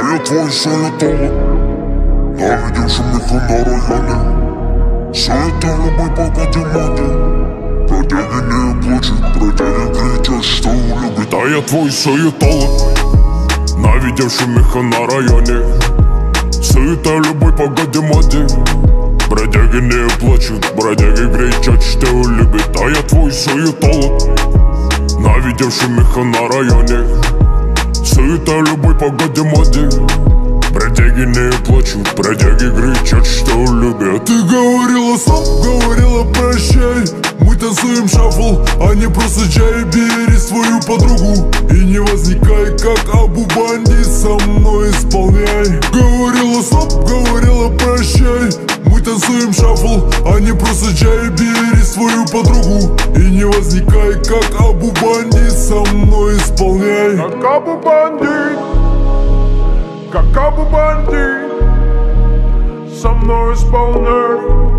я твой суетолог, навидевших их на районе. Суета в любой погоде моде. Бродяги не плачут, бродяги кричат, что любят. А я твой суетолог, навидевший меха на районе. Суета в любой погоде моде. Бродяги не плачут, бродяги кричат, что любят. А я твой суетолог, навидевший меха на районе. Суета в любой погоде моде. Бродяги не плачут, бродяги кричат, что любят. Ты говорила стоп, говорила прощай. Мы танцуем шафл, а не просто чай. Бери свою подругу и не возникай, как Абу Бандит, со мной исполняй. Говорила стоп, говорила прощай. Мы танцуем шафл, а не просто чай. Бери свою подругу и не возникай, как Абу Бандит, со мной исполняй. Как Абу Бандит, как Абу Бандит, со мной исполняй.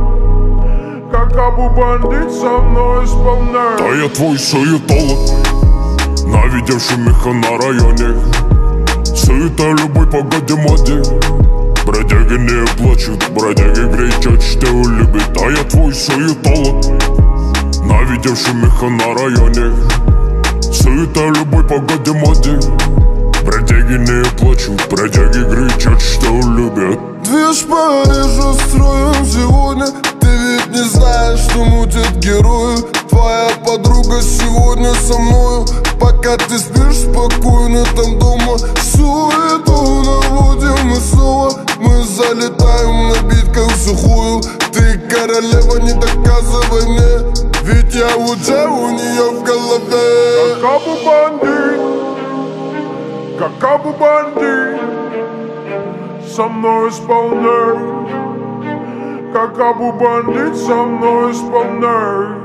Как Абу Бандит, со мной исполняй. Да я твой суетолог, навидевший меха на районе. Суета в любой погоде моде. Бродяги не плачут, бродяги кричат, что любят. А я твой суетолог, навидевший меха на районе. Суета в любой погоде моде. Бродяги не плачут, бродяги кричат, что любят. Движ Парижа строим сегодня. Ты ведь не знаешь, что мутят герои. Твоя подруга сегодня со мною. Пока ты спишь спокойно там дома. Суету наводим мы снова. Мы залетаем на бит как в сухую. Ты королева, не доказывай мне, ведь я уже у нее в голове. Как Абу Бандит, как Абу Бандит, со мной исполняй. Как Абу Бандит, со мной исполняй.